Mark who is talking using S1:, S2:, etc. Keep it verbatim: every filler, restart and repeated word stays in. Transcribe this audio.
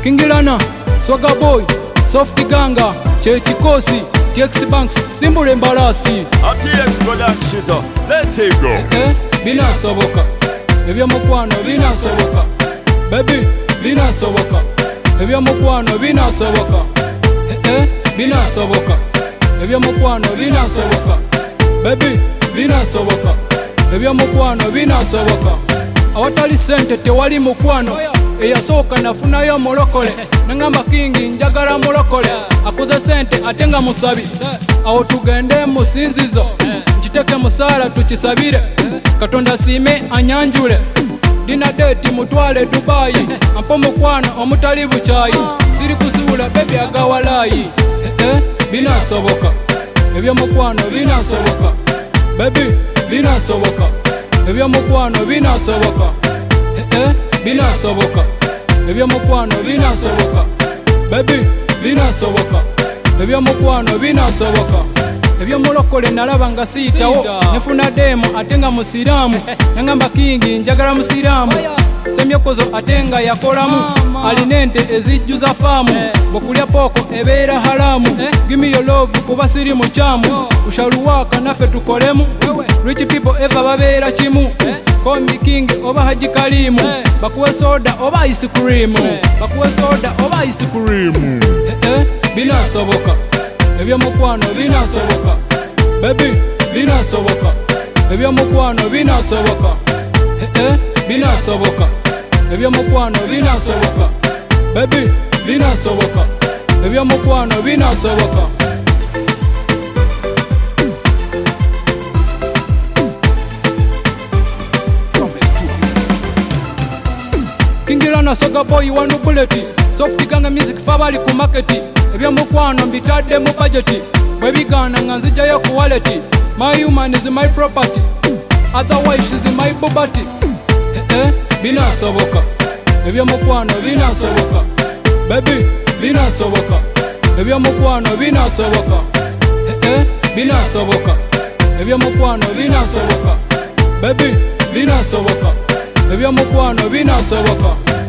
S1: Kingilana, Swagga Boy, Soft Ganga, Cheti Kosi, T X Banks, Simbule Mbarasi.
S2: T X Production, let's go.
S1: Eh, bina soboka. Ebya mukwano bina soboka. Baby, bina soboka. Ebya mukwano bina soboka. Eh, eh, bina soboka. Ebya mukwano bina soboka. Baby, bina soboka. Ebya mukwano bina soboka. Awatali sente tewali mukwano. Eyasooka nafunayo mulokole. Nangamba Kingi njagala mulokole. Akuze sente atenga musabi. Awo tugende musinzizo. Nkiteke musala tukisabire. Katonda siime anyanjule. Dina date mutwale Dubai. Ampo mukwano omutali buchayi. Siri kuzuula baby agawalayi. Eh eh bina soboka. Ebya mukwano bina soboka. Baby bina soboka. Ebya mukwano bina soboka. Eh eh bina soboka. Ebya mukwano bina soboka. Baby bina soboka. Ebya mukwano bina soboka. Ebya mulokole nalaba nga siyitawo. Nefuna demo atenga musiramu. Nangamba Kingi njagala musiramu. Semyokozo atenga yakolamu. Alinente ezijjuza faamu. Bokulya poko ebeera haramu. Give me your love kuba siri muchamu. Ushaluwaka nafe tukolemu. Rich people ever babeera kimu. Call me King oba Haji Kalimu. Bakuwe soda oba ice cream. Bakuwe soda oba ice cream. Eh eh bina soboka. Ebya mukwano bina soboka. Baby bina soboka. Ebya mukwano bina soboka. Eh eh bina soboka. Ebya mukwano bina soboka. Baby bina soboka. Ebya mukwano bina soboka. Kingilana Swagga Boy wanu buleti. Soft Ganga music fabali ku marketi. Ebya mukwano mbitadde mu budgeti. Bwe bigana nga nzijayo ku wallet. My woman is my property. Otherwise she's my bubati. Eh eh bina soboka. Ebya mukwano bina soboka. Baby bina soboka. Ebya mukwano bina soboka. Eh eh bina soboka. Ebya mukwano bina soboka. Baby bina soboka. Ebya mukwano bina soboka.